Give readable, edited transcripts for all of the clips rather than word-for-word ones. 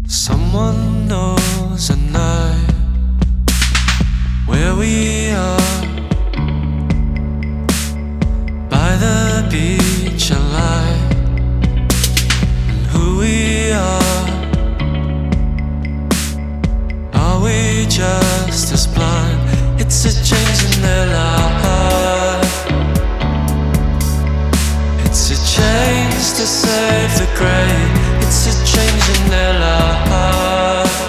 Someone knows a night where we are by the beach and light, and who we are we just as blind? It's a change in their life. It's a change to save the great. It's a change in their life.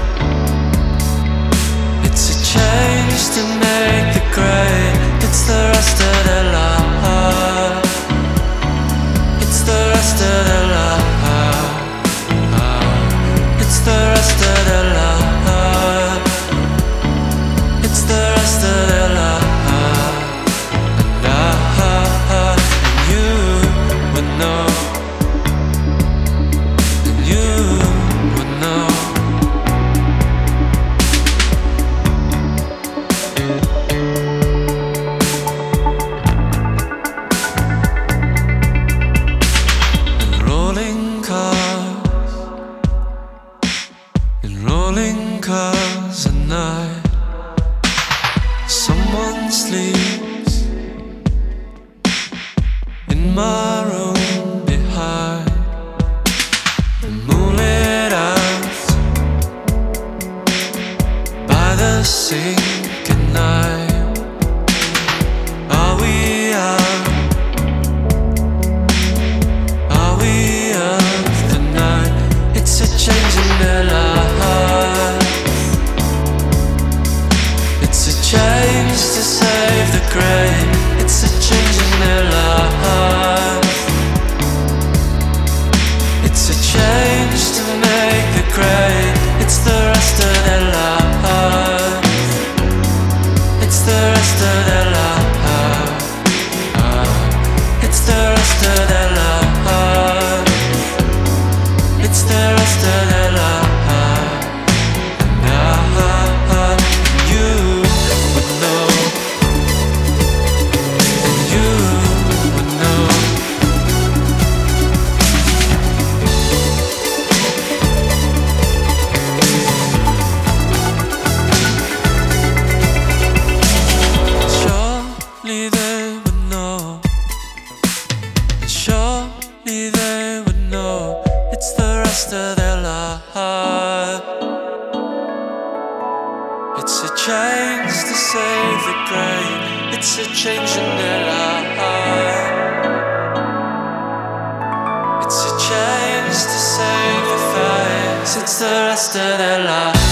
It's a change to make the great. It's the rest of their life. It's the rest of their life. It's the rest of their life. It's the rest of their life. And you would know. Rolling cars at night, someone sleeps in my room behind the moonlit house by the sink at night. Are we out? Are we of the night? It's a change in their life. Change to save the great. It's a change in their life. It's a change to make the great. It's the rest of their life. It's the rest of their life. It's the rest of their life. It's the rest of their life. Surely they would know. It's the rest of their life. It's a change to save the great. It's a change in their life. It's a change to save the face. It's the rest of their life.